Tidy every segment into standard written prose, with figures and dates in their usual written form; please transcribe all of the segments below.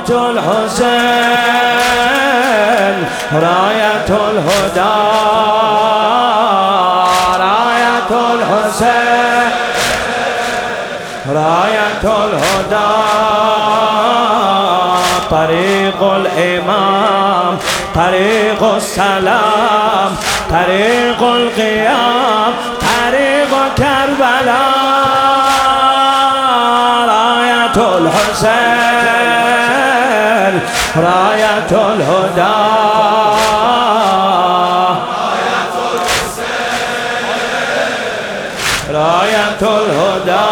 الحسين راية الهدى راية الحسين راية الهدى طريق الإمام طريق السلام طريق القيام طريق كربلاء راية الحسين راية الهدى راية الهدى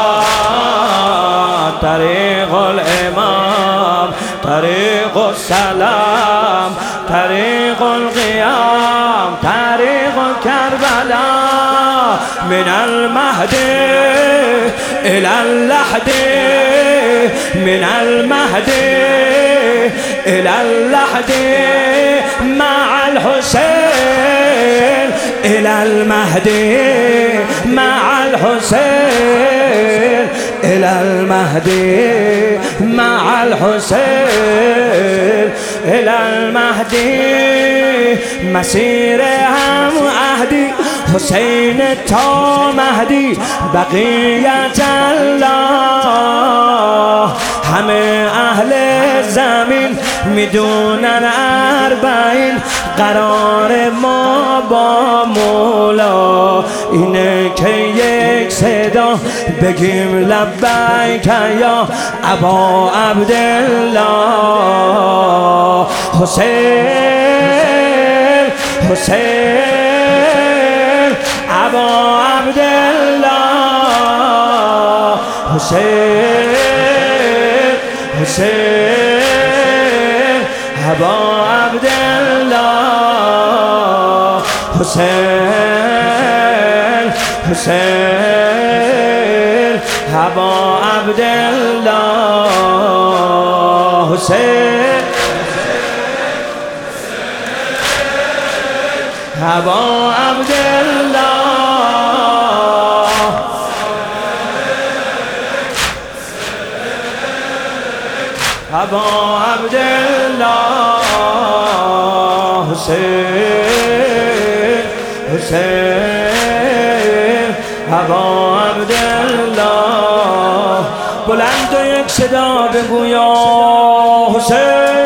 طريق الإمام طريق السلام طريق القيام طريق كربلاء من المهدي إلى اللحد من المهدي إلى اللحد مع الحسين إلى المهدي مع الحسين إلى المهدي مع الحسين إلى المهدي مسير هم أهدي حسین تا مهدی بقیت الله همه اهل زمین میدونن اربعین قرار ما با مولا اینه که یک صدا بگیم لبیک یا ابا عبدالله حسین حسین ابا عبدالله حسین حسین ابا عبدالله حسین حسین ابا عبدالله حسین ابا عبدالله ابا عبدالله حسین حسین ابا عبدالله بلند و یک صدا بگویا حسین